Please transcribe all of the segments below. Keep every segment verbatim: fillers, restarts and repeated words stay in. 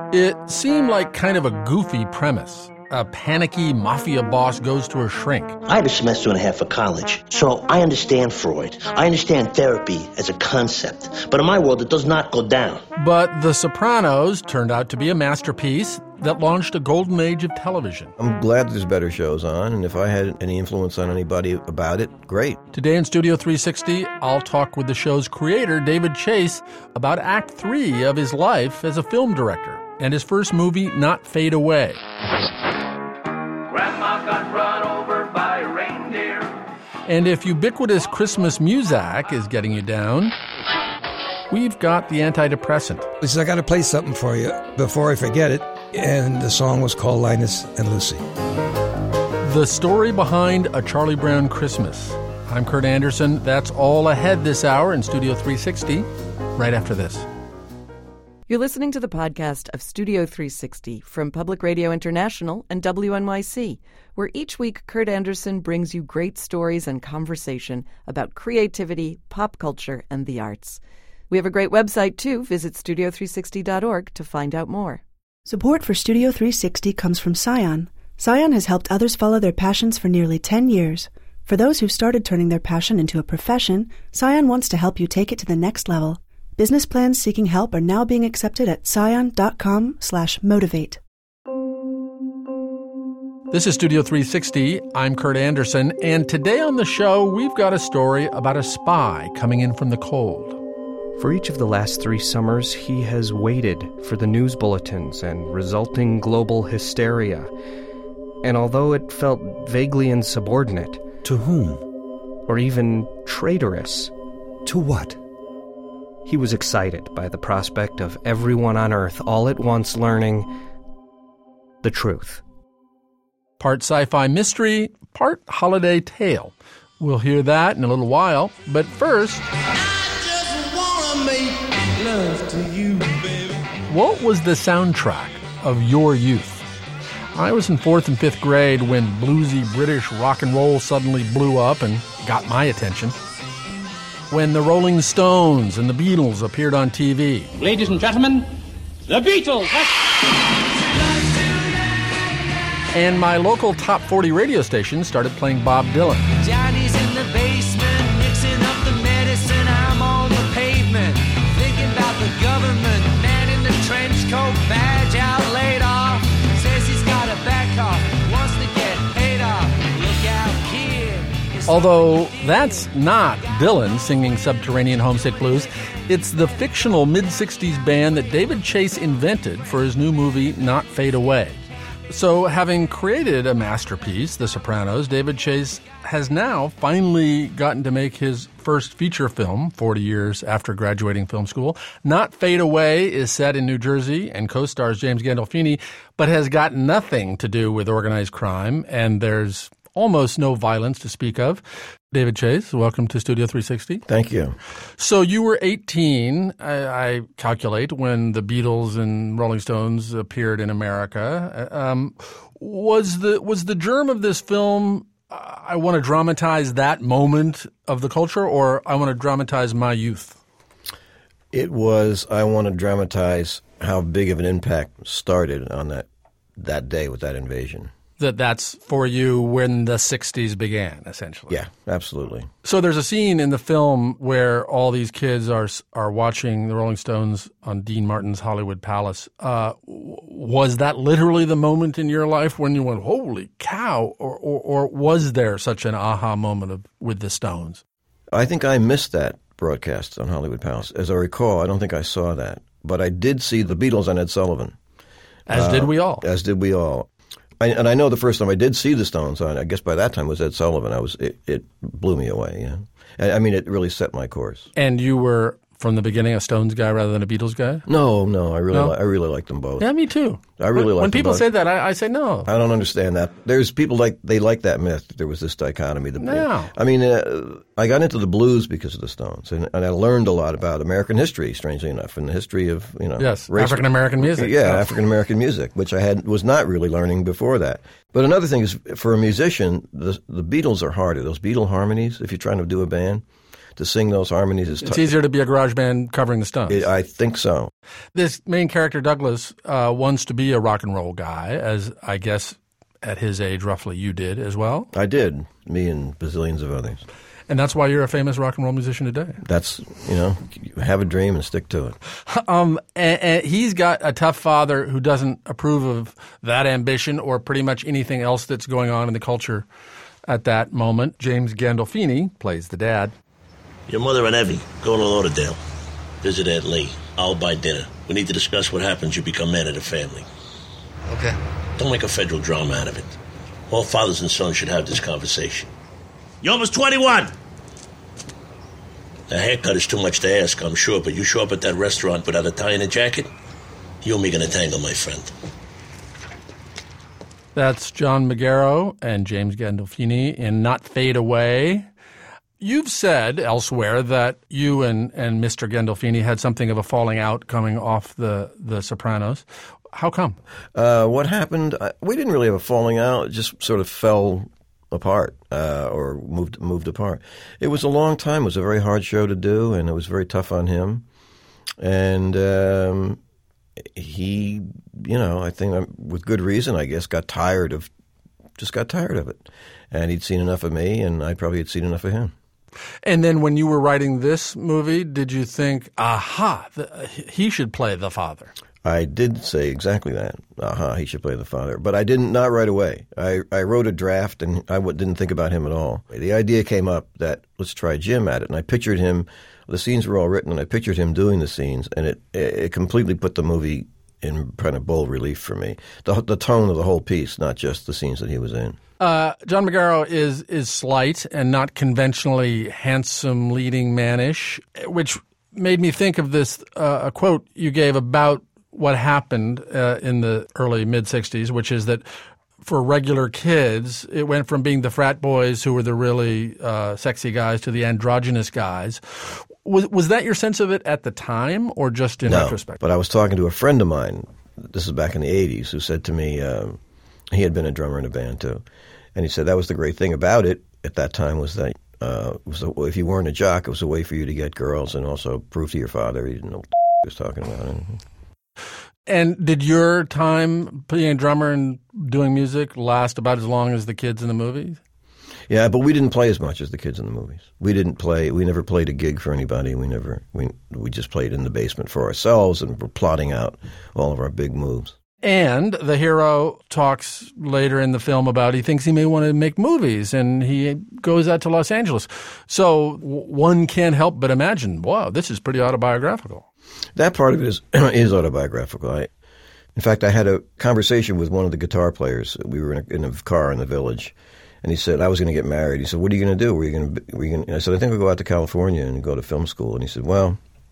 It seemed like kind of a goofy premise. A panicky mafia boss goes to a shrink. I have a semester and a half for college, so I understand Freud. I understand therapy as a concept. But in my world, it does not go down. But The Sopranos turned out to be a masterpiece that launched a golden age of television. I'm glad there's better shows on, and if I had any influence on anybody about it, great. Today in Studio three sixty, I'll talk with the show's creator, David Chase, about Act Three of his life as a film director and his first movie, Not Fade Away. Grandma got run over by a reindeer. And if ubiquitous Christmas music is getting you down, we've got the antidepressant. He says, I got to play something for you before I forget it. And the song was called Linus and Lucy. The story behind A Charlie Brown Christmas. I'm Kurt Anderson. That's all ahead this hour in Studio three sixty, right after this. You're listening to the podcast of Studio three sixty from Public Radio International and W N Y C, where each week Kurt Anderson brings you great stories and conversation about creativity, pop culture, and the arts. We have a great website, too. Visit studio three sixty dot org to find out more. Support for Studio three sixty comes from Scion. Scion has helped others follow their passions for nearly ten years. For those who've started turning their passion into a profession, Scion wants to help you take it to the next level. Business plans seeking help are now being accepted at scion.com slash motivate. This is Studio three sixty. I'm Kurt Anderson, and today on the show, we've got a story about a spy coming in from the cold. For each of the last three summers, he has waited for the news bulletins and resulting global hysteria. And although it felt vaguely insubordinate... To whom? Or even traitorous. To what? He was excited by the prospect of everyone on Earth all at once learning the truth. Part sci-fi mystery, part holiday tale. We'll hear that in a little while, but first... Love to you, baby. What was the soundtrack of your youth? I was in fourth and fifth grade when bluesy British rock and roll suddenly blew up and got my attention. When the Rolling Stones and the Beatles appeared on T V. Ladies and gentlemen, the Beatles! And my local top forty radio station started playing Bob Dylan. Johnny's in the basement, mixing up the medicine. I'm on the pavement. About the government, man in the trench coat, badge out, laid off. Says he's got a back off, wants to get paid off. Look out, kid. It's Although that's not Dylan singing Subterranean Homesick Blues, it's the fictional mid-sixties band that David Chase invented for his new movie, Not Fade Away. So having created a masterpiece, The Sopranos, David Chase has now finally gotten to make his first feature film forty years after graduating film school. Not Fade Away is set in New Jersey and co-stars James Gandolfini, but has got nothing to do with organized crime, and there's almost no violence to speak of. David Chase, welcome to Studio three sixty. Thank you. So you were eighteen, I, I calculate, when the Beatles and Rolling Stones appeared in America. Um, was the was the germ of this film, uh, I want to dramatize that moment of the culture, or I want to dramatize my youth? It was, I want to dramatize how big of an impact started on that that day with that invasion. That that's for you when the sixties began, essentially. Yeah, absolutely. So there's a scene in the film where all these kids are are watching the Rolling Stones on Dean Martin's Hollywood Palace. Uh, was that literally the moment in your life when you went, holy cow, or, or, or was there such an aha moment of, with the Stones? I think I missed that broadcast on Hollywood Palace. As I recall, I don't think I saw that. But I did see the Beatles on Ed Sullivan. As uh, did we all. As did we all. I, and I know the first time I did see the Stones on, I guess by that time was Ed Sullivan. I was it, it blew me away. Yeah, I, I mean it really set my course. And you were from the beginning a Stones guy rather than a Beatles guy? No, no, I really, no? Li- I really liked them both. Yeah, me too. I really like. When people both. say that, I, I say no. I don't understand that. There's people like they like that myth. That there was this dichotomy. The, no. I mean, uh, I got into the blues because of the Stones, and, and I learned a lot about American history. Strangely enough, and the history of you know, yes, race, African American music. Yeah, African American music, which I had was not really learning before that. But another thing is, for a musician, the the Beatles are harder. Those Beatle harmonies, if you're trying to do a band, to sing those harmonies is. It's t- easier to be a garage band covering the Stones. It, I think so. This main character, Douglas, uh, wants to be a rock and roll guy, as I guess at his age, roughly, you did as well. I did. Me and bazillions of others. And that's why you're a famous rock and roll musician today. That's, you know, have a dream and stick to it. Um, and, and he's got a tough father who doesn't approve of that ambition or pretty much anything else that's going on in the culture at that moment. James Gandolfini plays the dad. Your mother and Evie going to Lauderdale. Visit Aunt Lee. I'll buy dinner. We need to discuss what happens you become man of the family. Okay. Don't make a federal drama out of it. All fathers and sons should have this conversation. You're almost twenty-one. A haircut is too much to ask, I'm sure, but you show up at that restaurant without a tie and a jacket, you and me gonna tangle, my friend. That's John Magaro and James Gandolfini in Not Fade Away. You've said elsewhere that you and, and Mister Gandolfini had something of a falling out coming off the, the Sopranos. How come? Uh, what happened, uh, we didn't really have a falling out. It just sort of fell apart uh, or moved moved apart. It was a long time. It was a very hard show to do, and it was very tough on him. And um, he, you know, I think um, with good reason, I guess, got tired of, just got tired of it. And he'd seen enough of me, and I probably had seen enough of him. And then when you were writing this movie, did you think, aha, the, he should play the father? I did say exactly that. Aha, he should play the father. But I didn't, not right away. I, I wrote a draft, and I w- didn't think about him at all. The idea came up that let's try Jim at it. And I pictured him, the scenes were all written, and I pictured him doing the scenes, and it, it completely put the movie in kind of bold relief for me. The, the tone of the whole piece, not just the scenes that he was in. Uh, John Magaro is is slight and not conventionally handsome, leading man-ish, which made me think of this uh, a quote you gave about what happened uh, in the early mid-sixties, which is that for regular kids, it went from being the frat boys who were the really uh, sexy guys to the androgynous guys. Was, was that your sense of it at the time or just in no, retrospect? But I was talking to a friend of mine, this is back in the eighties, who said to me, um, he had been a drummer in a band too, and he said that was the great thing about it at that time was that uh, it was a, if you weren't a jock, it was a way for you to get girls and also prove to your father he didn't know what he was talking about. And did your time being a drummer and doing music last about as long as the kids in the movies? Yeah, but we didn't play as much as the kids in the movies. We didn't play. We never played a gig for anybody. We never. We we just played in the basement for ourselves and were plotting out all of our big moves. And the hero talks later in the film about he thinks he may want to make movies, and he goes out to Los Angeles. So one can't help but imagine, wow, this is pretty autobiographical. That part of it is is autobiographical. I, in fact, I had a conversation with one of the guitar players. We were in a, in a car in the Village, and he said I was going to get married. He said, "What are you going to do? Were you going to?" Were you going? I said, "I think I'll go out to California and go to film school." And he said, "Well,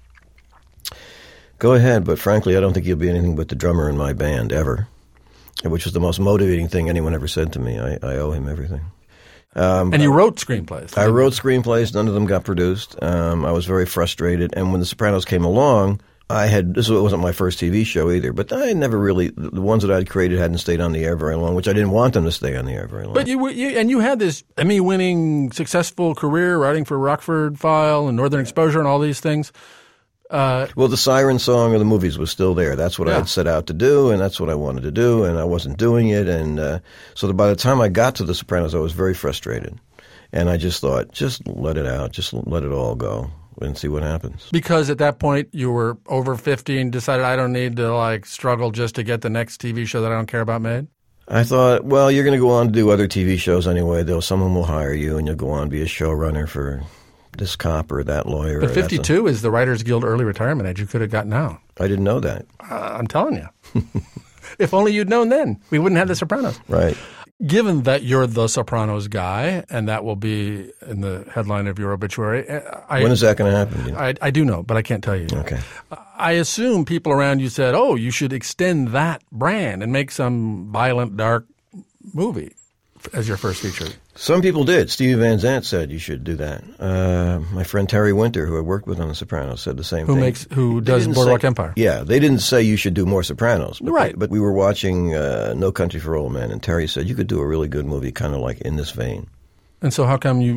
go ahead, but frankly, I don't think you'll be anything but the drummer in my band ever," which was the most motivating thing anyone ever said to me. I, I owe him everything. Um, and you wrote screenplays. I wrote screenplays. None of them got produced. Um, I was very frustrated. And when The Sopranos came along, I had, this wasn't my first T V show either, but I never really, the ones that I'd created hadn't stayed on the air very long, which I didn't want them to stay on the air very long. But you, you and you had this Emmy-winning, successful career writing for Rockford File and Northern Exposure and all these things. Uh, well, the siren song of the movies was still there. That's what yeah. I had set out to do, and that's what I wanted to do, and I wasn't doing it. And uh, so that by the time I got to The Sopranos, I was very frustrated. And I just thought, just let it out. Just let it all go and see what happens. Because at that point, you were over fifty and decided I don't need to like struggle just to get the next T V show that I don't care about made? I thought, well, you're going to go on to do other T V shows anyway. Though someone will hire you, and you'll go on and be a showrunner for this cop or that lawyer. But fifty-two is the Writers Guild early retirement age you could have gotten out. I didn't know that. Uh, I'm telling you. If only you'd known then, we wouldn't have The Sopranos. Right. Given that you're the Sopranos guy, and that will be in the headline of your obituary. I, when is that going to happen? You know? I, I do know, but I can't tell you. Okay. I assume people around you said, oh, you should extend that brand and make some violent, dark movie as your first feature. Some people did. Stevie Van Zandt said you should do that. Uh, my friend Terry Winter, who I worked with on The Sopranos, said the same who thing. Makes, who does Boardwalk say, Empire. Yeah. They didn't say you should do more Sopranos. But right. They, but we were watching uh, No Country for Old Men, and Terry said you could do a really good movie kind of like in this vein. And so how come you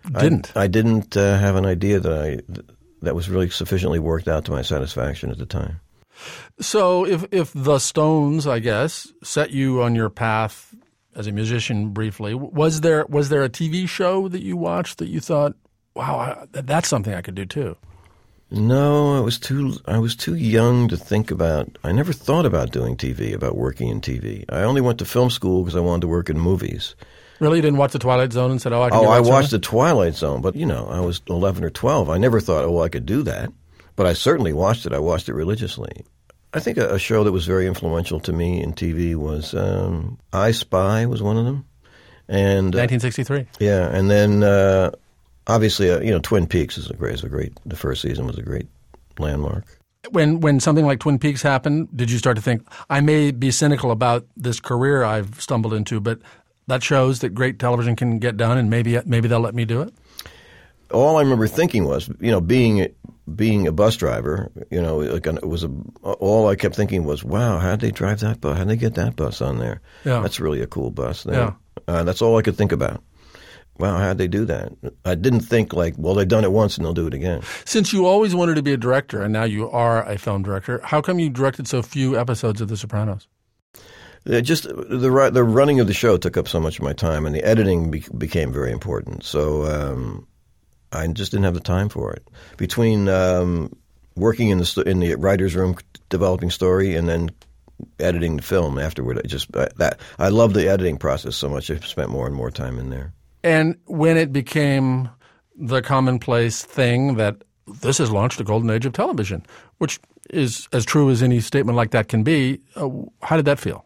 didn't. I, I didn't uh, have an idea that I that was really sufficiently worked out to my satisfaction at the time. So if if the Stones, I guess, set you on your path as a musician briefly, was there was there a T V show that you watched that you thought, wow, I, that's something I could do too? No, I was too I was too young to think about. I never thought about doing T V, about working in T V. I only went to film school because I wanted to work in movies. Really? You didn't watch The Twilight Zone and said, oh, I can Oh, do I that watched show? The Twilight Zone, but, you know, I was eleven or twelve. I never thought, oh, I could do that. But I certainly watched it. I watched it religiously. I think a, a show that was very influential to me in T V was um, I Spy was one of them. And uh, nineteen sixty-three. Yeah, and then uh, obviously, uh, you know, Twin Peaks is a great, is a great, the first season was a great landmark. When when something like Twin Peaks happened, did you start to think, I may be cynical about this career I've stumbled into, but that shows that great television can get done, and maybe maybe they'll let me do it? All I remember thinking was, you know, being being a bus driver, you know, like it was a, all I kept thinking was, wow, how'd they drive that bus? How'd they get that bus on there? Yeah. That's really a cool bus there. Yeah. Uh, that's all I could think about. Wow, how'd they do that? I didn't think like, well, they've done it once and they'll do it again. Since you always wanted to be a director, and now you are a film director, how come you directed so few episodes of The Sopranos? It just the the running of the show took up so much of my time, and the editing be, became very important. So um, I just didn't have the time for it. Between um, working in the in the writers' room, developing story, and then editing the film afterward, I just I, that I love the editing process so much. I spent more and more time in there. And when it became the commonplace thing that this has launched a golden age of television, which is as true as any statement like that can be, uh, how did that feel?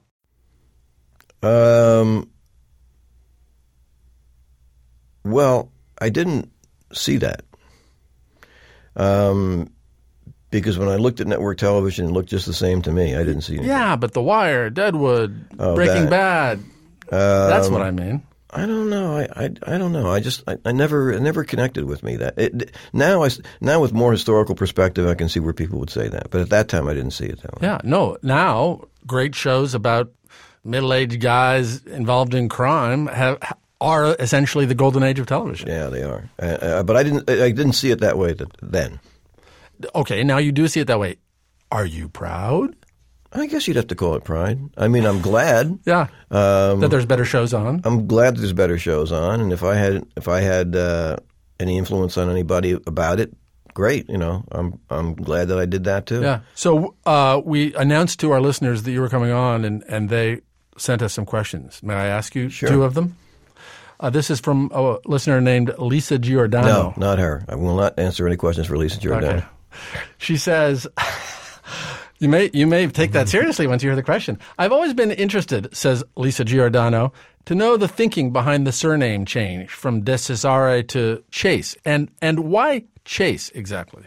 Um, well, I didn't see that. Um, because when I looked at network television, it looked just the same to me. I didn't see it. Yeah, but The Wire, Deadwood, oh, Breaking that. Bad. Um, That's what I mean. I don't know. I, I, I don't know. I just I, I never it never connected with me that it, now I now with more historical perspective I can see where people would say that, but at that time I didn't see it that way. Yeah, no. Now great shows about middle-aged guys involved in crime have are essentially the golden age of television. Yeah, they are. Uh, uh, but I didn't I didn't see it that way that, then. Okay, now you do see it that way. Are you proud? I guess you'd have to call it pride. I mean, I'm glad. Yeah, um, that there's better shows on. I'm glad that there's better shows on, and if I had if I had uh, any influence on anybody about it, great. You know, I'm I'm glad that I did that too. Yeah. So uh, we announced to our listeners that you were coming on, and, and they sent us some questions. May I ask you Sure. two of them? Uh, this is from a listener named Lisa Giordano. No, not her. I will not answer any questions for Lisa Giordano. Okay. She says. You may you may take that seriously once you hear the question. I've always been interested, says Lisa Giordano, to know the thinking behind the surname change from De Cesare to Chase, and and why Chase exactly?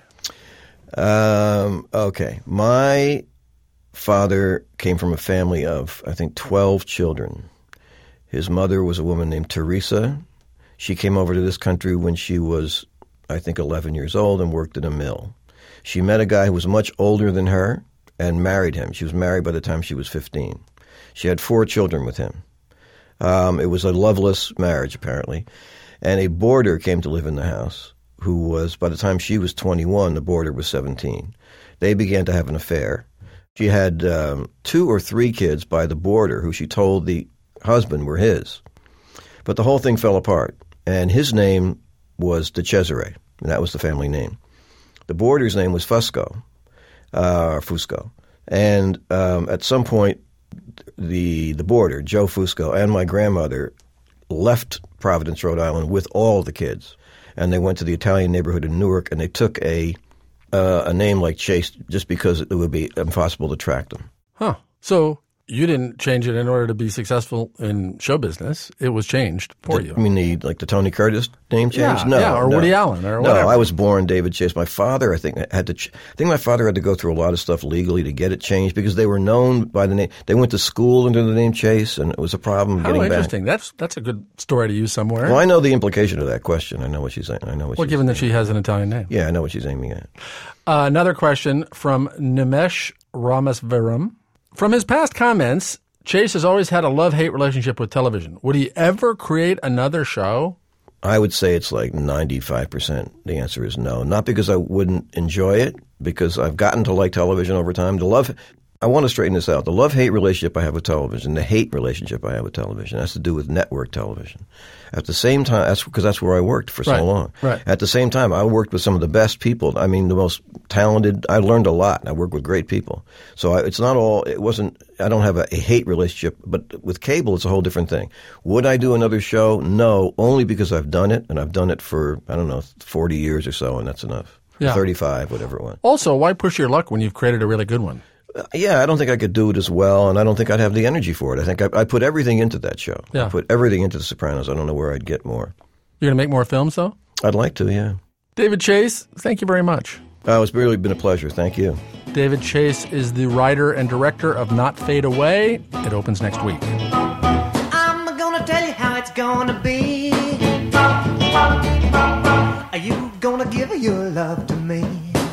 Um, okay, my father came from a family of I think twelve children. His mother was a woman named Teresa. She came over to this country when she was I think eleven years old and worked in a mill. She met a guy who was much older than her and married him. She was married by the time she was fifteen. She had four children with him. Um, it was a loveless marriage, apparently. And a boarder came to live in the house who was, by the time she was twenty-one, the boarder was seventeen. They began to have an affair. She had um, two or three kids by the boarder who she told the husband were his. But the whole thing fell apart. And his name was De Cesare, and that was the family name. The boarder's name was Fusco. Uh, or Fusco. And um, at some point, the the boarder, Joe Fusco, and my grandmother left Providence, Rhode Island with all the kids. And they went to the Italian neighborhood in Newark, and they took a uh, a name like Chase just because it would be impossible to track them. Huh. So you didn't change it in order to be successful in show business. It was changed for the, you. I mean, the like the Tony Curtis name change? Yeah, no, yeah, or no. Woody Allen or no, whatever. I was born David Chase. My father, I think, had to. Ch- I think my father had to go through a lot of stuff legally to get it changed because they were known by the name. They went to school under the name Chase, and it was a problem How getting interesting. back. That's that's a good story to use somewhere. Well, I know the implication of that question. I know what she's saying. I know what. Well, she's given that saying. she has an Italian name. Yeah, I know what she's aiming at. Uh, another question from Nimesh Ramasvaram. From his past comments, Chase has always had a love-hate relationship with television. Would he ever create another show? I would say it's like ninety-five percent. The answer is no. Not because I wouldn't enjoy it, because I've gotten to like television over time. The love, I want to straighten this out. The love-hate relationship I have with television, the hate relationship I have with television, has to do with network television. At the same time, that's because that's where I worked for so right, long. Right. At the same time, I worked with some of the best people. I mean, the most talented. I learned a lot. I worked with great people. So I, it's not all. It wasn't. I don't have a, a hate relationship. But with cable, it's a whole different thing. Would I do another show? No, only because I've done it, and I've done it for I don't know forty years or so, and that's enough. Yeah. thirty-five, whatever it was. Also, why push your luck when you've created a really good one? Uh, yeah, I don't think I could do it as well, and I don't think I'd have the energy for it. I think I, I put everything into that show. Yeah. I put everything into The Sopranos. I don't know where I'd get more. You're going to make more films, though? I'd like to, yeah. David Chase, thank you very much. Uh, it's really been a pleasure. Thank you. David Chase is the writer and director of Not Fade Away. It opens next week. I'm gonna tell you how it's gonna be. Are you gonna give your love to me?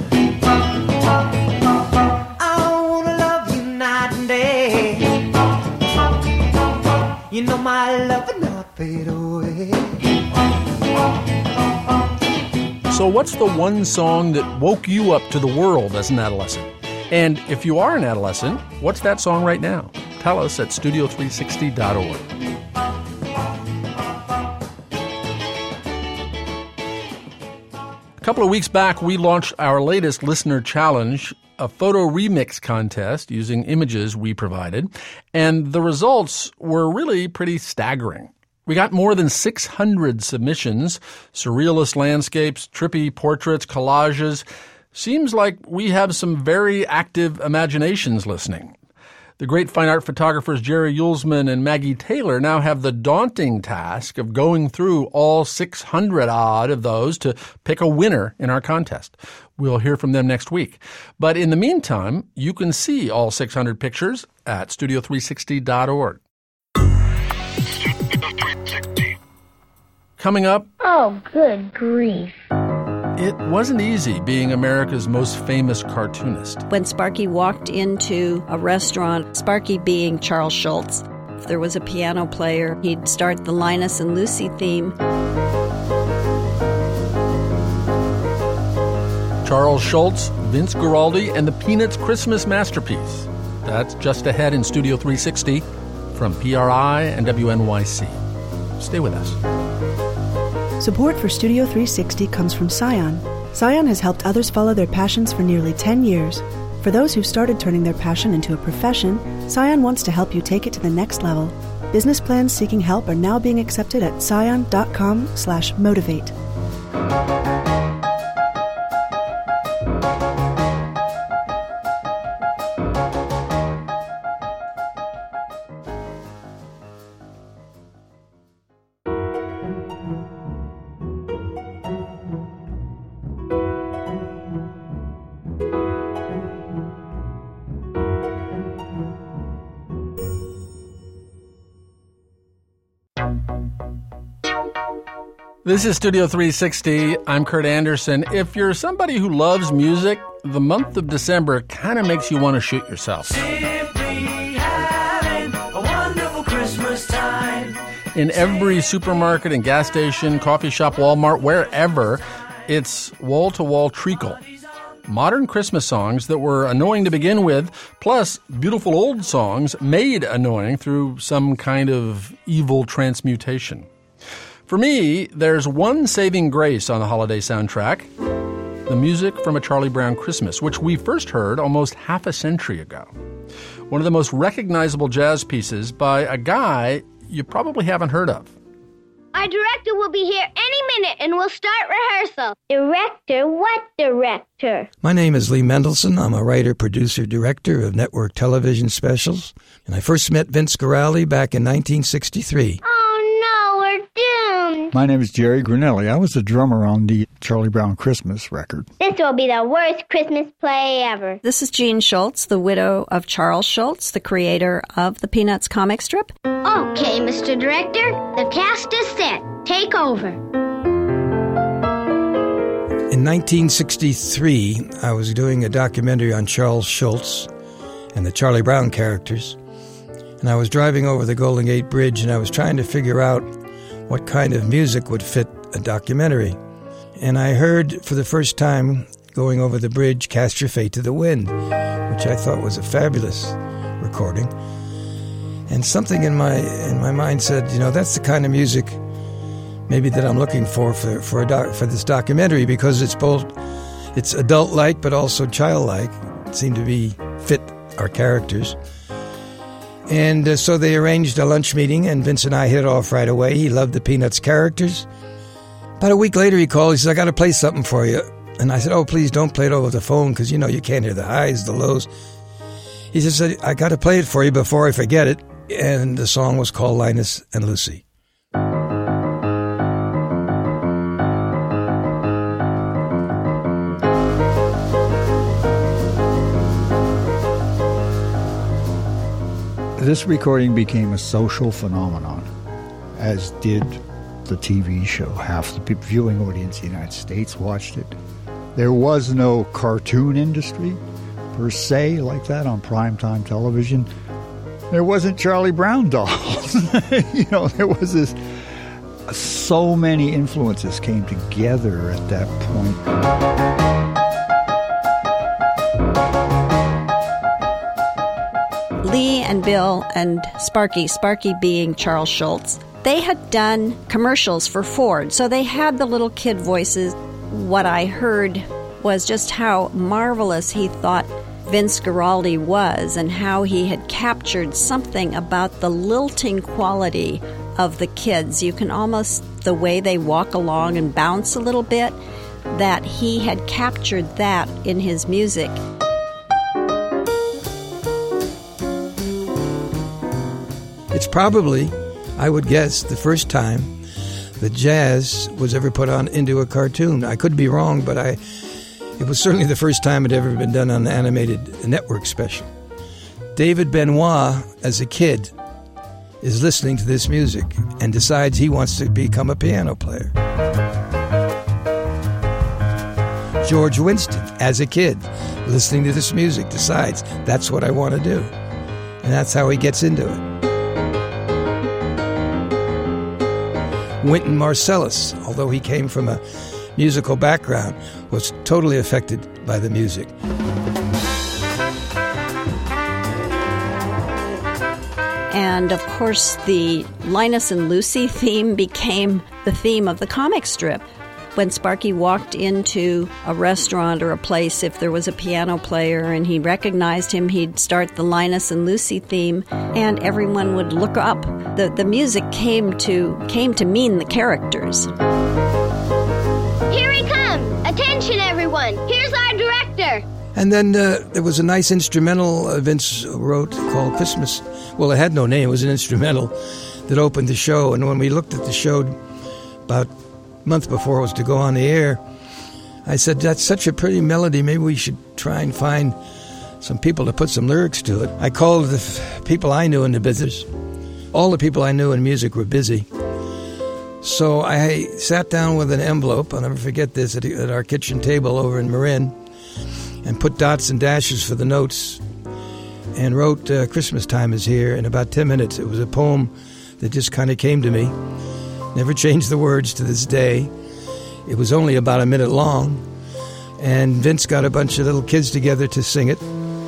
I wanna love you night and day. You know my love will not fade away. So what's the one song that woke you up to the world as an adolescent? And if you are an adolescent, what's that song right now? Tell us at studio three sixty dot org. A couple of weeks back, we launched our latest listener challenge, a photo remix contest using images we provided, and the results were really pretty staggering. We got more than six hundred submissions, surrealist landscapes, trippy portraits, collages. Seems like we have some very active imaginations listening. The great fine art photographers Jerry Yulesman and Maggie Taylor now have the daunting task of going through all six hundred odd of those to pick a winner in our contest. We'll hear from them next week. But in the meantime, you can see all six hundred pictures at studio three sixty dot org. Coming up... Oh, good grief. It wasn't easy being America's most famous cartoonist. When Sparky walked into a restaurant, Sparky being Charles Schultz, if there was a piano player, he'd start the Linus and Lucy theme. Charles Schultz, Vince Guaraldi, and the Peanuts Christmas masterpiece. That's just ahead in Studio three sixty from P R I and W N Y C. Stay with us. Support for Studio three sixty comes from Scion. Scion has helped others follow their passions for nearly ten years. For those who've started turning their passion into a profession, Scion wants to help you take it to the next level. Business plans seeking help are now being accepted at scion.com slash motivate. This is Studio three sixty. I'm Kurt Anderson. If you're somebody who loves music, the month of December kind of makes you want to shoot yourself. Simply having a wonderful Christmas time. In every supermarket and gas station, coffee shop, Walmart, wherever, it's wall-to-wall treacle. Modern Christmas songs that were annoying to begin with, plus beautiful old songs made annoying through some kind of evil transmutation. For me, there's one saving grace on the holiday soundtrack, the music from A Charlie Brown Christmas, which we first heard almost half a century ago. One of the most recognizable jazz pieces by a guy you probably haven't heard of. Our director will be here any minute and we'll start rehearsal. Director? What director? My name is Lee Mendelson. I'm a writer, producer, director of network television specials. And I first met Vince Guaraldi back in nineteen sixty-three. Oh, no, we're doomed. My name is Jerry Grunelli. I was the drummer on the Charlie Brown Christmas record. This will be the worst Christmas play ever. This is Jean Schultz, the widow of Charles Schultz, the creator of the Peanuts comic strip. Okay, Mister Director, the cast is set. Take over. In nineteen sixty-three, I was doing a documentary on Charles Schultz and the Charlie Brown characters, and I was driving over the Golden Gate Bridge, and I was trying to figure out what kind of music would fit a documentary. And I heard for the first time, going over the bridge, Cast Your Fate to the Wind, which I thought was a fabulous recording. And something in my in my mind said, you know, that's the kind of music maybe that I'm looking for for for, a doc, for this documentary, because it's both it's adult-like but also child-like. It seemed to be fit our characters. And uh, so they arranged a lunch meeting, and Vince and I hit it off right away. He loved the Peanuts characters. About a week later, he called. He said, I got to play something for you. And I said, oh, please don't play it over the phone, because, you know, you can't hear the highs, the lows. He said, I got to play it for you before I forget it. And the song was called Linus and Lucy. This recording became a social phenomenon, as did the T V show. Half the viewing audience in the United States watched it. There was no cartoon industry, per se, like that on primetime television. There wasn't Charlie Brown dolls. You know, there was this... So many influences came together at that point. Lee and Bill and Sparky, Sparky being Charles Schultz, they had done commercials for Ford, so they had the little kid voices. What I heard was just how marvelous he thought Vince Guaraldi was, and how he had captured something about the lilting quality of the kids. You can almost, the way they walk along and bounce a little bit, that he had captured that in his music. It's probably, I would guess, the first time that jazz was ever put on into a cartoon. I could be wrong, but I, it was certainly the first time it had ever been done on an animated network special. David Benoit, as a kid, is listening to this music and decides he wants to become a piano player. George Winston, as a kid, listening to this music, decides that's what I want to do. And that's how he gets into it. Wynton Marsalis, although he came from a musical background, was totally affected by the music. And, of course, the Linus and Lucy theme became the theme of the comic strip. When Sparky walked into a restaurant or a place, if there was a piano player and he recognized him, he'd start the Linus and Lucy theme, and everyone would look up. The the music came to came to mean the characters. Here he comes! Attention, everyone! Here's our director! And then uh, there was a nice instrumental uh, Vince wrote called Christmas. Well, it had no name. It was an instrumental that opened the show. And when we looked at the show about a month before it was to go on the air, I said, that's such a pretty melody. Maybe we should try and find some people to put some lyrics to it. I called the f- people I knew in the business. All the people I knew in music were busy. So I sat down with an envelope, I'll never forget this, at, at our kitchen table over in Marin, and put dots and dashes for the notes, and wrote uh, Christmas Time Is Here in about ten minutes. It was a poem that just kind of came to me. Never changed the words to this day. It was only about a minute long, and Vince got a bunch of little kids together to sing it.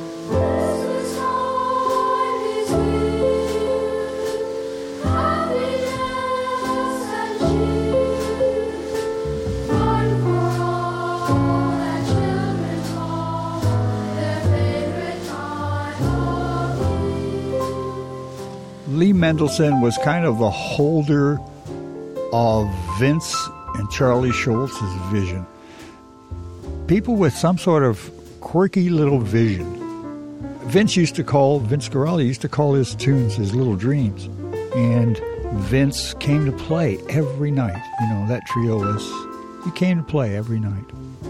Lee Mendelson was kind of the holder of Vince and Charlie Schultz's vision. People with some sort of quirky little vision. Vince used to call, Vince Guaraldi used to call his tunes his little dreams. And Vince came to play every night. You know, that trio was, he came to play every night.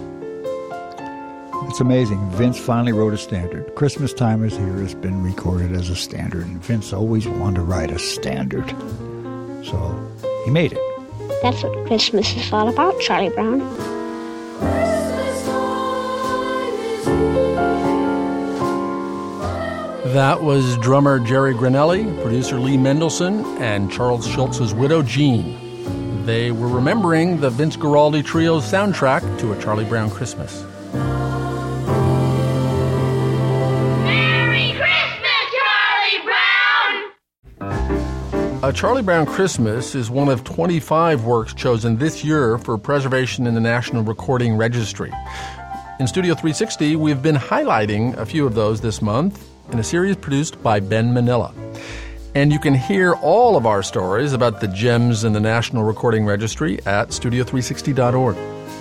It's amazing. Vince finally wrote a standard. Christmas Time Is Here has been recorded as a standard, and Vince always wanted to write a standard. So he made it. That's what Christmas is all about, Charlie Brown. That was drummer Jerry Granelli, producer Lee Mendelson, and Charles Schultz's widow, Jean. They were remembering the Vince Guaraldi Trio's soundtrack to A Charlie Brown Christmas. Merry Christmas, Charlie Brown! A Charlie Brown Christmas is one of twenty-five works chosen this year for preservation in the National Recording Registry. In Studio three sixty, we've been highlighting a few of those this month in a series produced by Ben Manila. And you can hear all of our stories about the gems in the National Recording Registry at studio three sixty dot org.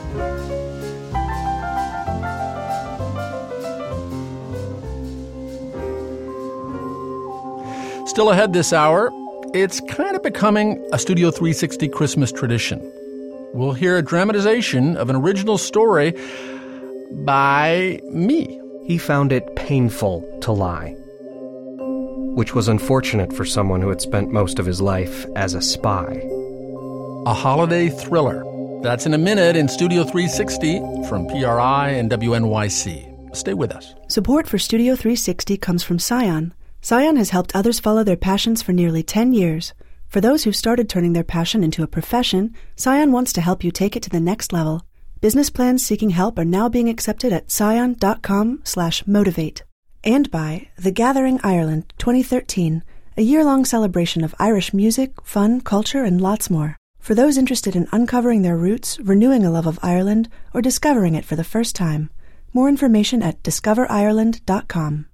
Still ahead this hour, it's kind of becoming a Studio three sixty Christmas tradition. We'll hear a dramatization of an original story by me. He found it painful to lie, which was unfortunate for someone who had spent most of his life as a spy. A holiday thriller. That's in a minute in Studio three sixty from P R I and W N Y C. Stay with us. Support for Studio three sixty comes from Scion. Scion has helped others follow their passions for nearly ten years. For those who've started turning their passion into a profession, Scion wants to help you take it to the next level. Business plans seeking help are now being accepted at scion.com slash motivate. And by The Gathering Ireland twenty thirteen, a year-long celebration of Irish music, fun, culture, and lots more. For those interested in uncovering their roots, renewing a love of Ireland, or discovering it for the first time. More information at discover ireland dot com.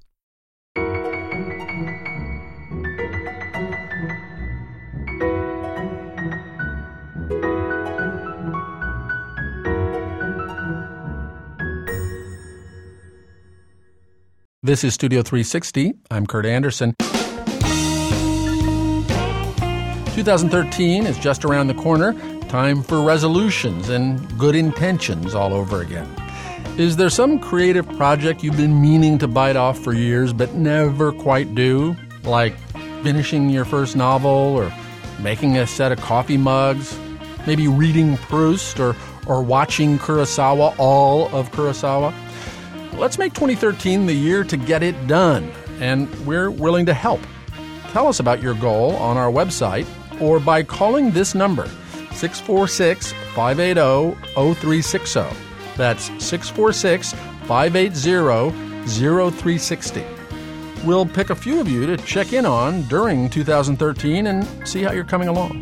This is Studio three sixty. I'm Kurt Anderson. twenty thirteen is just around the corner. Time for resolutions and good intentions all over again. Is there some creative project you've been meaning to bite off for years but never quite do? Like finishing your first novel or making a set of coffee mugs? Maybe reading Proust or, or watching Kurosawa, all of Kurosawa? Let's make twenty thirteen the year to get it done, and we're willing to help. Tell us about your goal on our website or by calling this number, six four six, five eight zero, zero three six zero. That's six four six, five eight zero, zero three six zero. We'll pick a few of you to check in on during two thousand thirteen and see how you're coming along.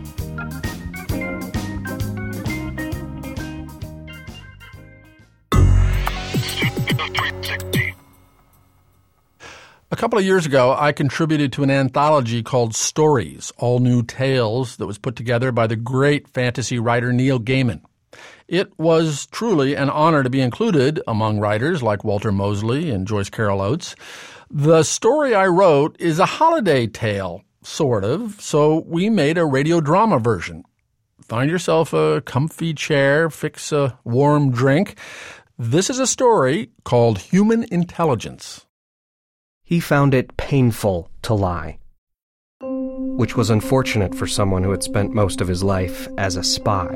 A couple of years ago, I contributed to an anthology called Stories, All New Tales, that was put together by the great fantasy writer Neil Gaiman. It was truly an honor to be included among writers like Walter Mosley and Joyce Carol Oates. The story I wrote is a holiday tale, sort of, so we made a radio drama version. Find yourself a comfy chair, fix a warm drink. This is a story called Human Intelligence. He found it painful to lie, which was unfortunate for someone who had spent most of his life as a spy.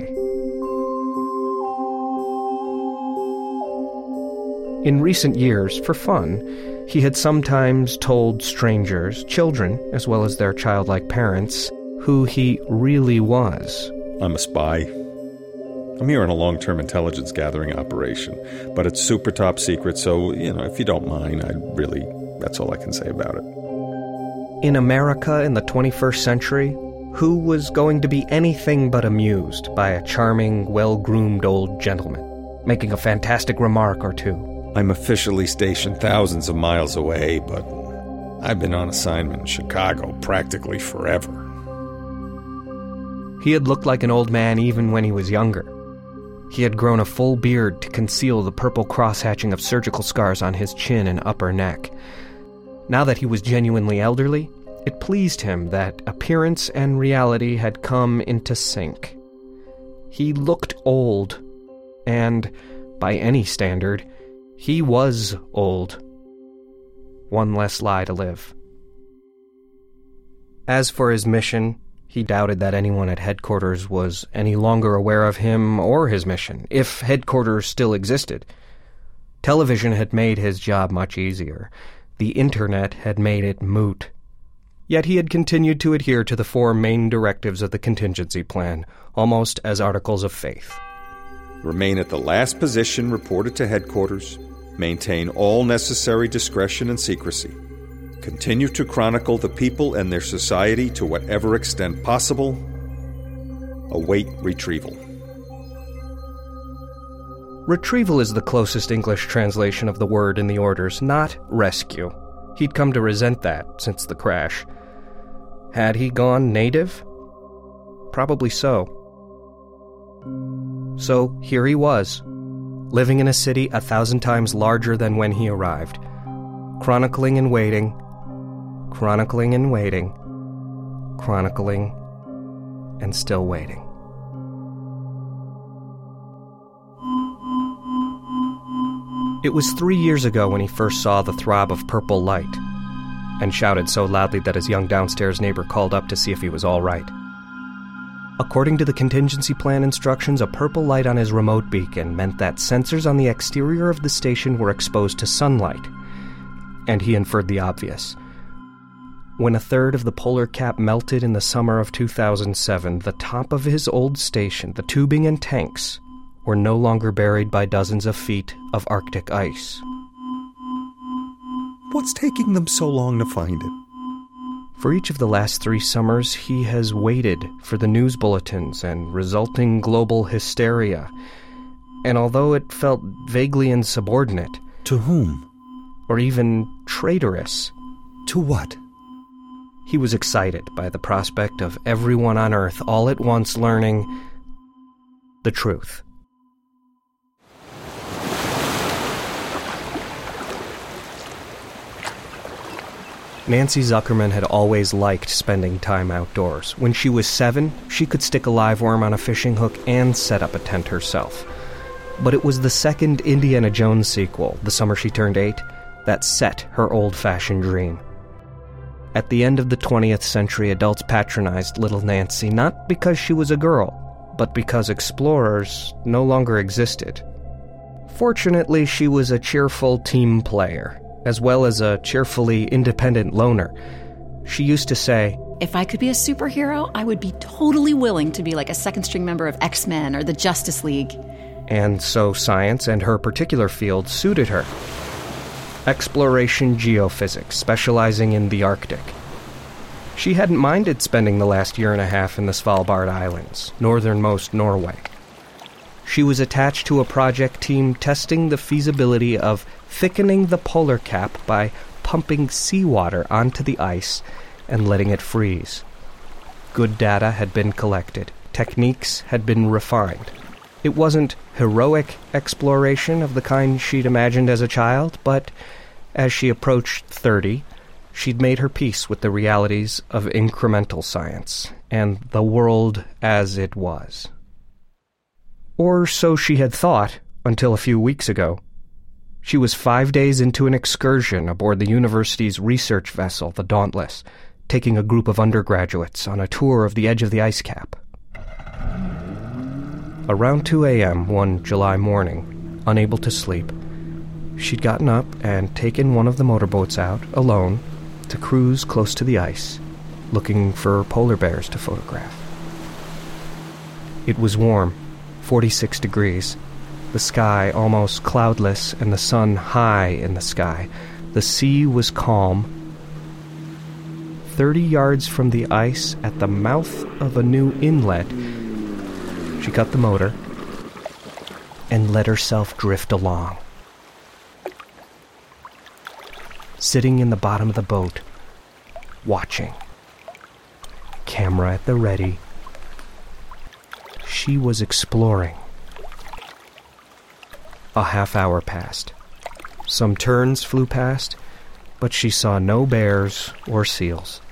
In recent years, for fun, he had sometimes told strangers, children, as well as their childlike parents, who he really was. I'm a spy. I'm here on a long-term intelligence gathering operation, but it's super top secret, so, you know, if you don't mind, I'd really... That's all I can say about it. In America in the twenty-first century, who was going to be anything but amused by a charming, well-groomed old gentleman, making a fantastic remark or two? I'm officially stationed thousands of miles away, but I've been on assignment in Chicago practically forever. He had looked like an old man even when he was younger. He had grown a full beard to conceal the purple cross-hatching of surgical scars on his chin and upper neck. Now that he was genuinely elderly, it pleased him that appearance and reality had come into sync. He looked old, and, by any standard, he was old. One less lie to live. As for his mission, he doubted that anyone at headquarters was any longer aware of him or his mission, if headquarters still existed. Television had made his job much easier. The internet had made it moot. Yet he had continued to adhere to the four main directives of the contingency plan, almost as articles of faith. Remain at the last position reported to headquarters. Maintain all necessary discretion and secrecy. Continue to chronicle the people and their society to whatever extent possible. Await retrieval. Retrieval is the closest English translation of the word in the orders, not rescue. He'd come to resent that since the crash. Had he gone native? Probably so. So here he was, living in a city a thousand times larger than when he arrived, chronicling and waiting, chronicling and waiting, chronicling and still waiting. It was three years ago when he first saw the throb of purple light, and shouted so loudly that his young downstairs neighbor called up to see if he was all right. According to the contingency plan instructions, a purple light on his remote beacon meant that sensors on the exterior of the station were exposed to sunlight, and he inferred the obvious. When a third of the polar cap melted in the summer of two thousand seven, the top of his old station, the tubing and tanks, were no longer buried by dozens of feet of Arctic ice. What's taking them so long to find it? For each of the last three summers, he has waited for the news bulletins and resulting global hysteria. And although it felt vaguely insubordinate... To whom? Or even traitorous... To what? He was excited by the prospect of everyone on Earth all at once learning the truth. Nancy Zuckerman had always liked spending time outdoors. When she was seven, she could stick a live worm on a fishing hook and set up a tent herself. But it was the second Indiana Jones sequel, the summer she turned eight, that set her old-fashioned dream. At the end of the twentieth century, adults patronized little Nancy, not because she was a girl, but because explorers no longer existed. Fortunately, she was a cheerful team player, as well as a cheerfully independent loner. She used to say, "If I could be a superhero, I would be totally willing to be like a second-string member of X-Men or the Justice League." And so science and her particular field suited her. Exploration geophysics, specializing in the Arctic. She hadn't minded spending the last year and a half in the Svalbard Islands, northernmost Norway. She was attached to a project team testing the feasibility of thickening the polar cap by pumping seawater onto the ice and letting it freeze. Good data had been collected. Techniques had been refined. It wasn't heroic exploration of the kind she'd imagined as a child, but as she approached thirty, she'd made her peace with the realities of incremental science and the world as it was. Or so she had thought until a few weeks ago. She was five days into an excursion aboard the university's research vessel, the Dauntless, taking a group of undergraduates on a tour of the edge of the ice cap. Around two a.m. one July morning, unable to sleep, she'd gotten up and taken one of the motorboats out, alone, to cruise close to the ice, looking for polar bears to photograph. It was warm, forty-six degrees, the sky almost cloudless and the sun high in the sky. The sea was calm. Thirty yards from the ice, at the mouth of a new inlet, she cut the motor and let herself drift along. Sitting in the bottom of the boat, watching. Camera at the ready. She was exploring. A half hour passed. Some terns flew past, but she saw no bears or seals.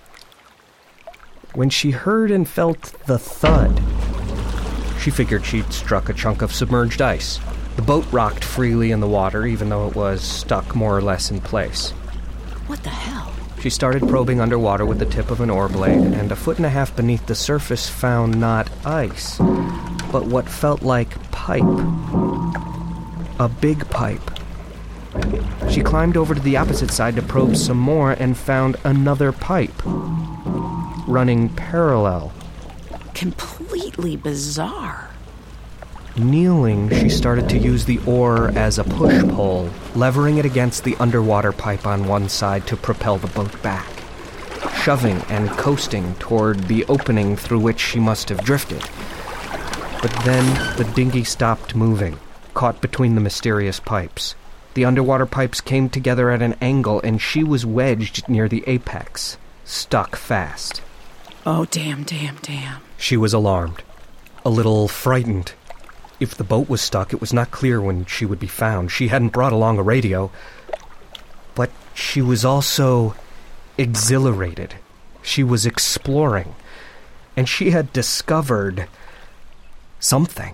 When she heard and felt the thud, she figured she'd struck a chunk of submerged ice. The boat rocked freely in the water, even though it was stuck more or less in place. What the hell? She started probing underwater with the tip of an oar blade, and a foot and a half beneath the surface found not ice, but what felt like pipe. A big pipe. She climbed over to the opposite side to probe some more and found another pipe running parallel. Completely bizarre. Kneeling, she started to use the oar as a push-pole, levering it against the underwater pipe on one side to propel the boat back, shoving and coasting toward the opening through which she must have drifted. But then the dinghy stopped moving, caught between the mysterious pipes. The underwater pipes came together at an angle, and she was wedged near the apex, stuck fast. Oh, damn, damn, damn. She was alarmed, a little frightened. If the boat was stuck, it was not clear when she would be found. She hadn't brought along a radio. But she was also exhilarated. She was exploring. And she had discovered something.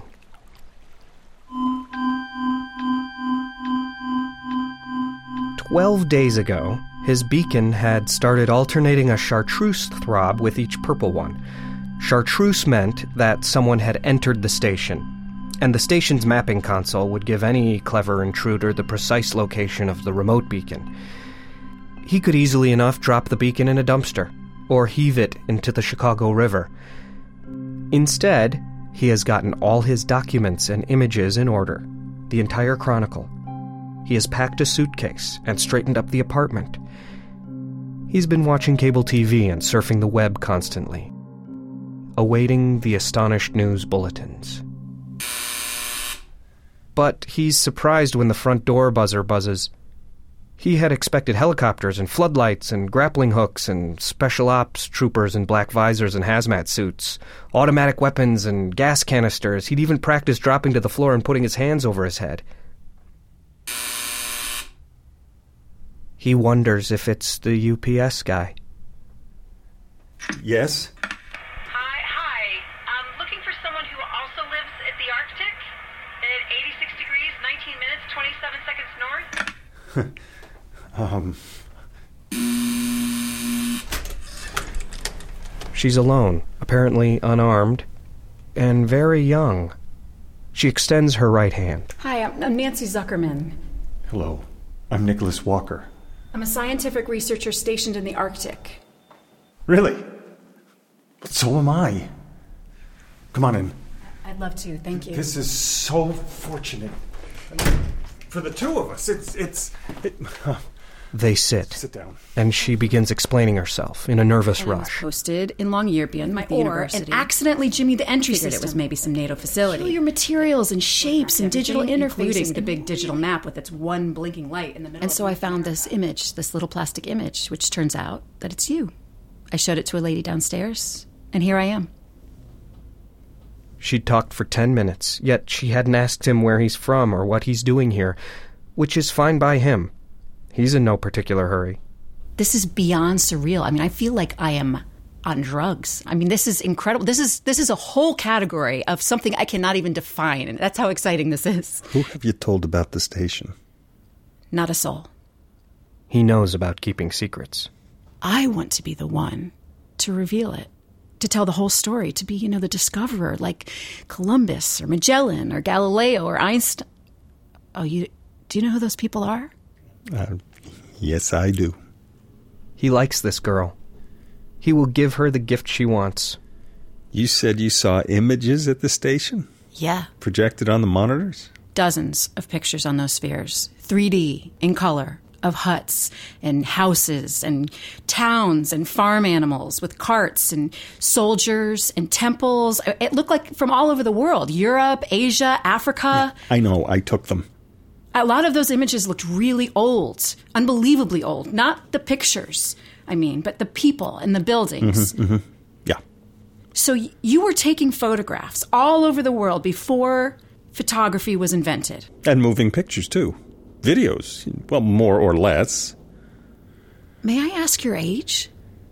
Twelve days ago, his beacon had started alternating a chartreuse throb with each purple one. Chartreuse meant that someone had entered the station, and the station's mapping console would give any clever intruder the precise location of the remote beacon. He could easily enough drop the beacon in a dumpster, or heave it into the Chicago River. Instead, he has gotten all his documents and images in order, the entire chronicle. He has packed a suitcase and straightened up the apartment. He's been watching cable T V and surfing the web constantly, awaiting the astonished news bulletins. But he's surprised when the front door buzzer buzzes. He had expected helicopters and floodlights and grappling hooks and special ops troopers in black visors and hazmat suits, automatic weapons and gas canisters. He'd even practiced dropping to the floor and putting his hands over his head. He wonders if it's the U P S guy. Yes? Hi, hi. I'm looking for someone who also lives at the Arctic at eighty-six degrees, nineteen minutes, twenty-seven seconds um... She's alone, apparently unarmed, and very young. She extends her right hand. Hi, I'm, I'm Nancy Zuckerman. Hello. I'm Nicholas Walker. I'm a scientific researcher stationed in the Arctic. Really? So am I. Come on in. I'd love to, thank you. This is so fortunate. For the two of us, it's... it's it, uh, They sit. Sit down. And she begins explaining herself in a nervous And I was rush. posted in Longyearbyen, my the or, university. and accidentally jimmied the entry Figured system. it was maybe some NATO facility. Peculiar materials and shapes and digital interfaces, including the big digital map with its one blinking light in the middle. And so I found this image, this little plastic image, which turns out that it's you. I showed it to a lady downstairs, and here I am. She'd talked for ten minutes, yet she hadn't asked him where he's from or what he's doing here, which is fine by him. He's in no particular hurry. This is beyond surreal. I mean, I feel like I am on drugs. I mean, this is incredible. This is this is a whole category of something I cannot even define, and that's how exciting this is. Who have you told about the station? Not a soul. He knows about keeping secrets. I want to be the one to reveal it, to tell the whole story, to be, you know, the discoverer, like Columbus or Magellan or Galileo or Einstein. Oh, you do you know who those people are? Uh, yes, I do. He likes this girl. He will give her the gift she wants. You said you saw images at the station? Yeah. Projected on the monitors? Dozens of pictures on those spheres, three D, in color, of huts and houses and towns and farm animals with carts and soldiers and temples. It looked like from all over the world, Europe, Asia, Africa. Yeah, I know, I took them. A lot of those images looked really old, unbelievably old. Not the pictures, I mean, but the people and the buildings. Mm-hmm, mm-hmm. Yeah. So y- you were taking photographs all over the world before photography was invented. And moving pictures, too. Videos, well, more or less. May I ask your age?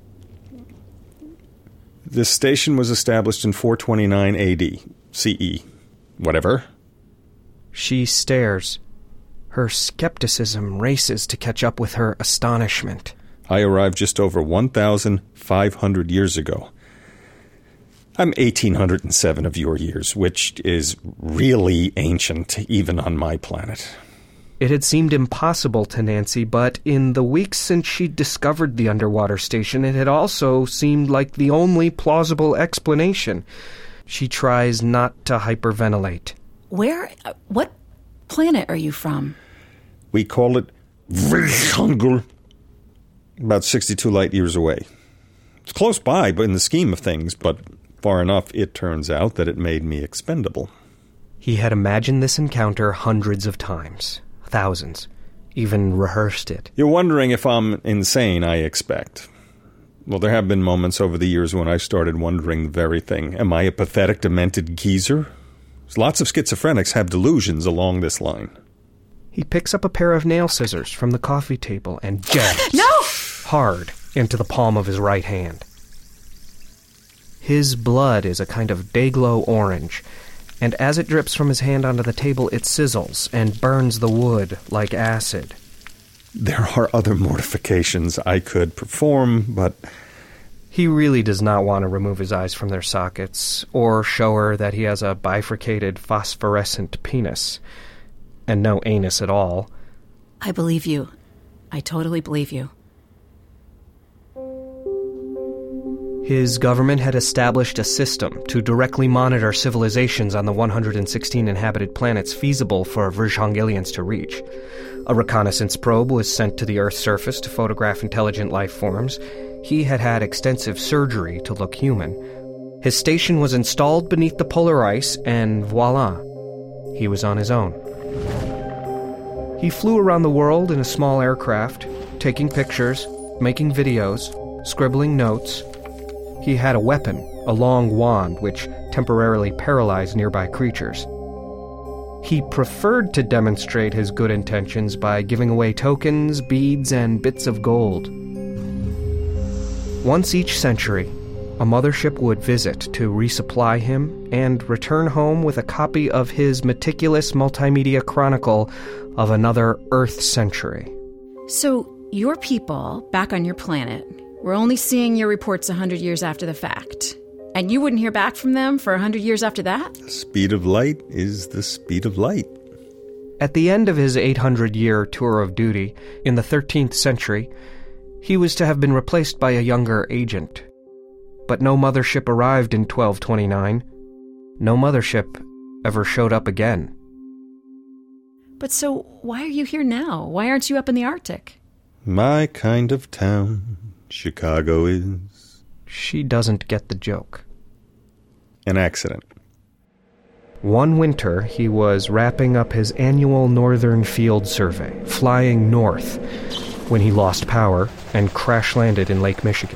The station was established in four twenty-nine A D, C E. Whatever. She stares. Her skepticism races to catch up with her astonishment. I arrived just over one thousand five hundred years ago. I'm eighteen oh seven of your years, which is really ancient, even on my planet. It had seemed impossible to Nancy, but in the weeks since she'd discovered the underwater station, it had also seemed like the only plausible explanation. She tries not to hyperventilate. Where, uh, what planet are you from? We call it Vrishangul, about sixty-two light years away. It's close by, but in the scheme of things, but far enough, it turns out that it made me expendable. He had imagined this encounter hundreds of times. Thousands. Even rehearsed it. You're wondering if I'm insane, I expect. Well, there have been moments over the years when I started wondering the very thing. Am I a pathetic, demented geezer? Lots of schizophrenics have delusions along this line. He picks up a pair of nail scissors from the coffee table and jabs no! hard into the palm of his right hand. His blood is a kind of day-glow orange, and as it drips from his hand onto the table, it sizzles and burns the wood like acid. There are other mortifications I could perform, but... He really does not want to remove his eyes from their sockets, or show her that he has a bifurcated phosphorescent penis, and no anus at all. I believe you. I totally believe you. His government had established a system to directly monitor civilizations on the one hundred sixteen inhabited planets feasible for Vrishangelians to reach. A reconnaissance probe was sent to the Earth's surface to photograph intelligent life forms. He had had extensive surgery to look human. His station was installed beneath the polar ice, and voila, he was on his own. He flew around the world in a small aircraft, taking pictures, making videos, scribbling notes. He had a weapon, a long wand, which temporarily paralyzed nearby creatures. He preferred to demonstrate his good intentions by giving away tokens, beads, and bits of gold. Once each century, a mothership would visit to resupply him and return home with a copy of his meticulous multimedia chronicle of another Earth century. So, your people, back on your planet, were only seeing your reports a hundred years after the fact. And you wouldn't hear back from them for a hundred years after that? The speed of light is the speed of light. At the end of his eight hundred year tour of duty, in the thirteenth century, he was to have been replaced by a younger agent. But no mothership arrived in twelve twenty-nine. No mothership ever showed up again. But so, why are you here now? Why aren't you up in the Arctic? My kind of town, Chicago is. She doesn't get the joke. An accident. One winter, he was wrapping up his annual Northern Field Survey, flying north, when he lost power and crash-landed in Lake Michigan.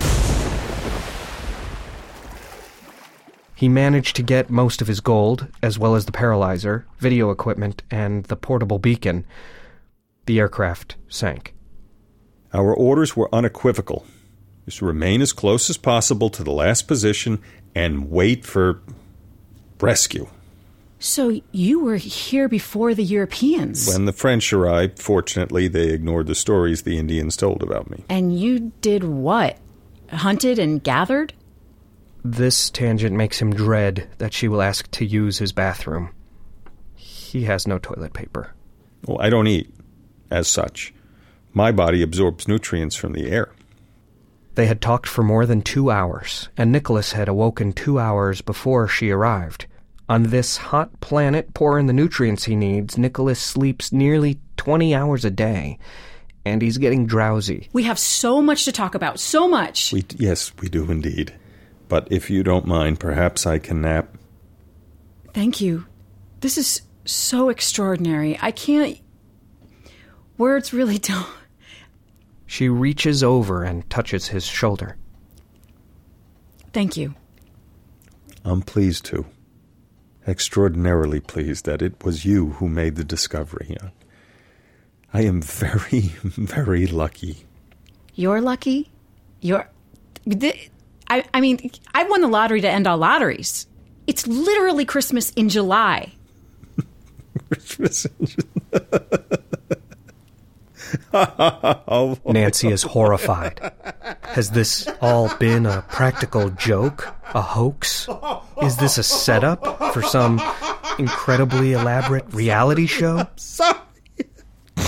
He managed to get most of his gold, as well as the paralyzer, video equipment, and the portable beacon. The aircraft sank. Our orders were unequivocal. Just remain as close as possible to the last position and wait for rescue. So you were here before the Europeans? When the French arrived, fortunately, they ignored the stories the Indians told about me. And you did what? Hunted and gathered? This tangent makes him dread that she will ask to use his bathroom. He has no toilet paper. Well, I don't eat, as such. My body absorbs nutrients from the air. They had talked for more than two hours, and Nicholas had awoken two hours before she arrived. On this hot planet poor in the nutrients he needs, Nicholas sleeps nearly twenty hours a day, and he's getting drowsy. We have so much to talk about, so much. We, yes, we do indeed. But if you don't mind, perhaps I can nap. Thank you. This is so extraordinary. I can't... Words really don't... She reaches over and touches his shoulder. Thank you. I'm pleased to. Extraordinarily pleased that it was you who made the discovery. I am very, very lucky. You're lucky? You're... I, I mean, I won the lottery to end all lotteries. It's literally Christmas in July. Christmas in July. Nancy is horrified. Has this all been a practical joke? A hoax? Is this a setup for some incredibly elaborate reality show? Sorry.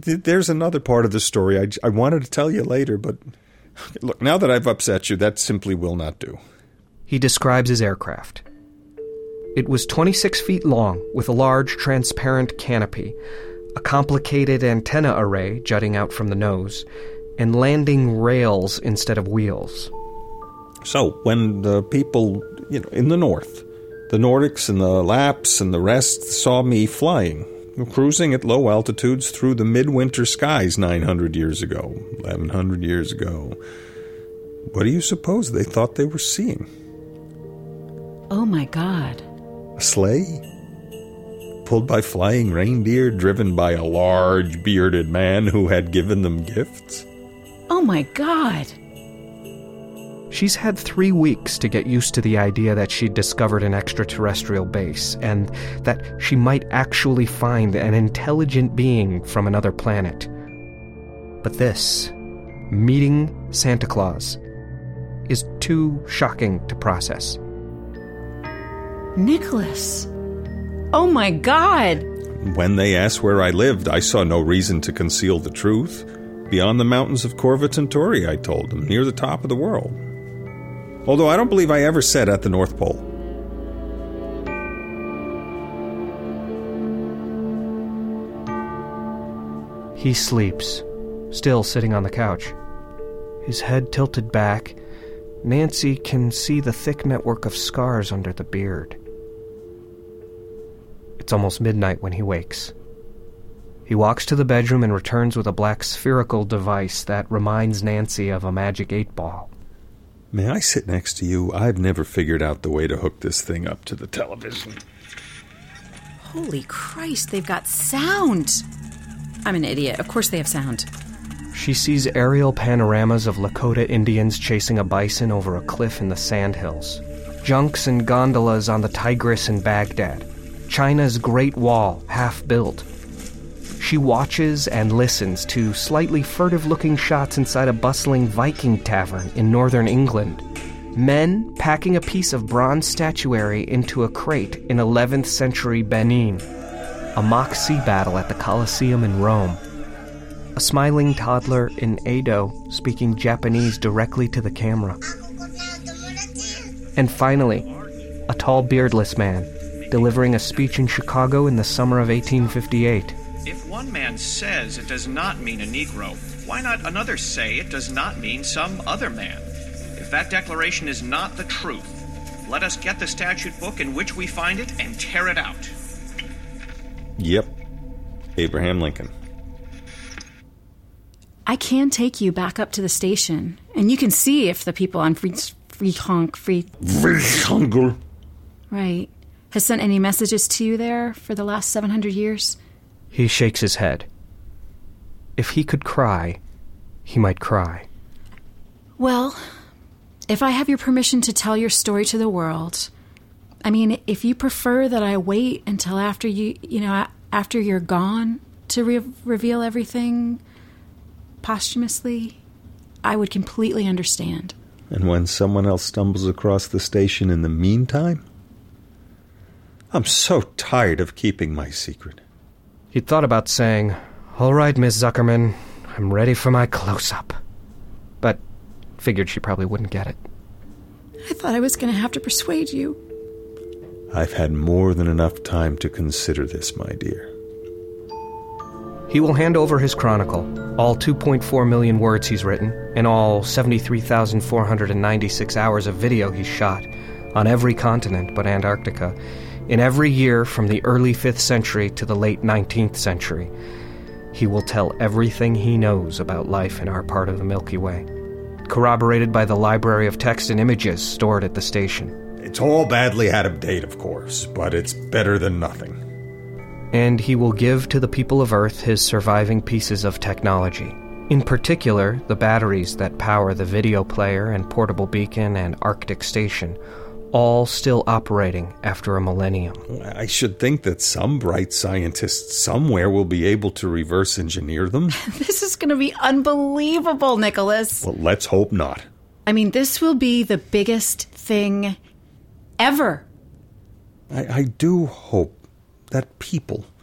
there's another part of the story I, I wanted to tell you later, but look, now that I've upset you, that simply will not do. He describes his aircraft. It was twenty-six feet long, with a large transparent canopy, a complicated antenna array jutting out from the nose, and landing rails instead of wheels. So, when the people, you know, in the north, the Nordics and the Lapps and the rest saw me flying, cruising at low altitudes through the midwinter skies nine hundred years ago, eleven hundred years ago, what do you suppose they thought they were seeing? Oh my God. A sleigh? Pulled by flying reindeer, driven by a large bearded man who had given them gifts? Oh my God. She's had three weeks to get used to the idea that she'd discovered an extraterrestrial base, and that she might actually find an intelligent being from another planet. But this, meeting Santa Claus, is too shocking to process. Nicholas. Oh my God. When they asked where I lived, I saw no reason to conceal the truth. Beyond the mountains of Corva Centauri, I told them, near the top of the world. Although I don't believe I ever said at the North Pole. He sleeps, still sitting on the couch. His head tilted back, Nancy can see the thick network of scars under the beard. It's almost midnight when he wakes. He walks to the bedroom and returns with a black spherical device that reminds Nancy of a magic eight ball. May I sit next to you? I've never figured out the way to hook this thing up to the television. Holy Christ, they've got sound. I'm an idiot. Of course they have sound. She sees aerial panoramas of Lakota Indians chasing a bison over a cliff in the Sandhills. Junks and gondolas on the Tigris in Baghdad. China's Great Wall, half built. She watches and listens to slightly furtive-looking shots inside a bustling Viking tavern in northern England. Men packing a piece of bronze statuary into a crate in eleventh century Benin. A mock sea battle at the Colosseum in Rome. A smiling toddler in Edo speaking Japanese directly to the camera. And finally, a tall beardless man delivering a speech in Chicago in the summer of eighteen fifty-eight. If one man says it does not mean a Negro, why not another say it does not mean some other man? If that declaration is not the truth, let us get the statute book in which we find it and tear it out. Yep. Abraham Lincoln. I can take you back up to the station, and you can see if the people on Free Free Honk Free Free Right. Has sent any messages to you there for the last seven hundred years? He shakes his head. If he could cry, he might cry. Well, if I have your permission to tell your story to the world, I mean, if you prefer that I wait until after you, you know, after you're gone to re- reveal everything posthumously, I would completely understand. And when someone else stumbles across the station in the meantime? I'm so tired of keeping my secret. He'd thought about saying, "All right, Miss Zuckerman, I'm ready for my close-up." But figured she probably wouldn't get it. I thought I was going to have to persuade you. I've had more than enough time to consider this, my dear. He will hand over his chronicle, all two point four million words he's written, and all seventy-three thousand four hundred ninety-six hours of video he's shot, on every continent but Antarctica, in every year from the early fifth century to the late nineteenth century. He will tell everything he knows about life in our part of the Milky Way, corroborated by the library of text and images stored at the station. It's all badly out of date, of course, but it's better than nothing. And he will give to the people of Earth his surviving pieces of technology. In particular, the batteries that power the video player and portable beacon and Arctic station, all still operating after a millennium. I should think that some bright scientist somewhere will be able to reverse engineer them. This is going to be unbelievable, Nicholas. Well, let's hope not. I mean, this will be the biggest thing ever. I, I do hope that people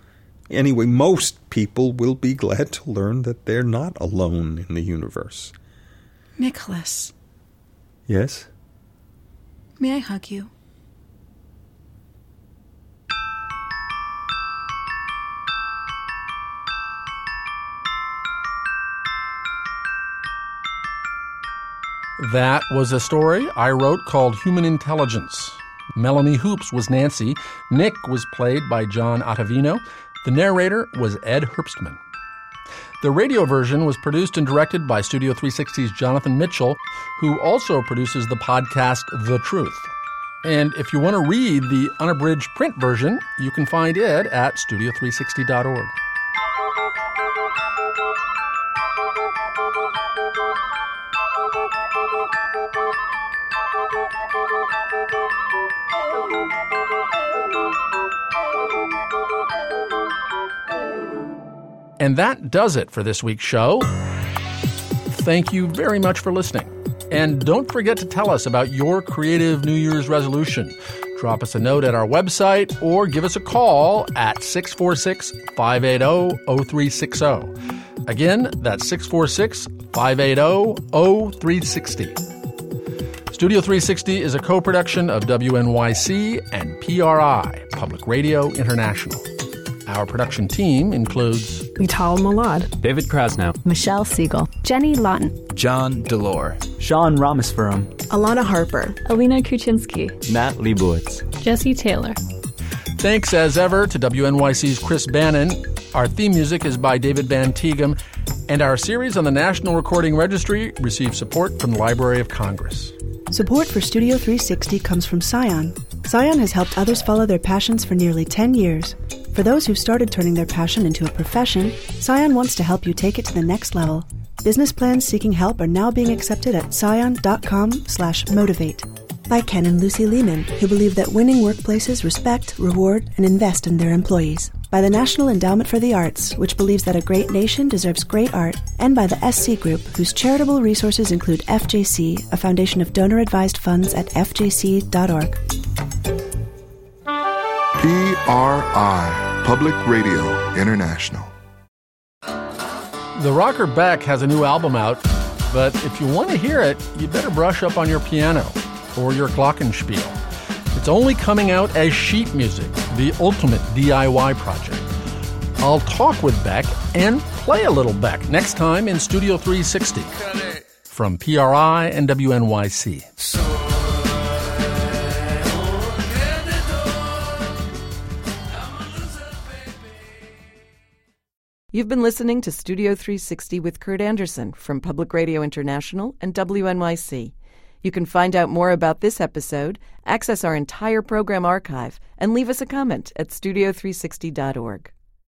Anyway, most people will be glad to learn that they're not alone in the universe. Nicholas, Yes? may I hug you? That was a story I wrote called Human Intelligence. Melanie Hoops was Nancy. Nick was played by John Ottavino. The narrator was Ed Herbstman. The radio version was produced and directed by Studio three sixty's Jonathan Mitchell, who also produces the podcast The Truth. And if you want to read the unabridged print version, you can find it at studio three sixty dot org. And that does it for this week's show. Thank you very much for listening. And don't forget to tell us about your creative New Year's resolution. Drop us a note at our website or give us a call at six four six, five eight zero, zero three six zero. Again, that's six four six, five eight zero, zero three six zero. Studio three sixty is a co-production of W N Y C and P R I, Public Radio International. Our production team includes Vital Malad, David Krasnow, Michelle Siegel, Jenny Lawton, John Delore, Sean Ramaspuram, Alana Harper, Alina Kuczynski, Matt Leibowitz, Jesse Taylor. Thanks as ever to W N Y C's Chris Bannon. Our theme music is by David Van Tighem, and our series on the National Recording Registry receives support from the Library of Congress. Support for Studio three sixty comes from Scion. Scion has helped others follow their passions for nearly ten years. For those who've started turning their passion into a profession, Scion wants to help you take it to the next level. Business plans seeking help are now being accepted at scion.com slash motivate. By Ken and Lucy Lehman, who believe that winning workplaces respect, reward, and invest in their employees. By the National Endowment for the Arts, which believes that a great nation deserves great art. And by the S C Group, whose charitable resources include F J C, a foundation of donor-advised funds at f j c dot org. P R I, Public Radio International. The rocker Beck has a new album out, but if you want to hear it, you better brush up on your piano or your glockenspiel. It's only coming out as sheet music, the ultimate D I Y project. I'll talk with Beck and play a little Beck next time in Studio three sixty. From P R I and W N Y C. You've been listening to Studio three sixty with Kurt Anderson from Public Radio International and W N Y C. You can find out more about this episode, access our entire program archive, and leave us a comment at studio three sixty dot org.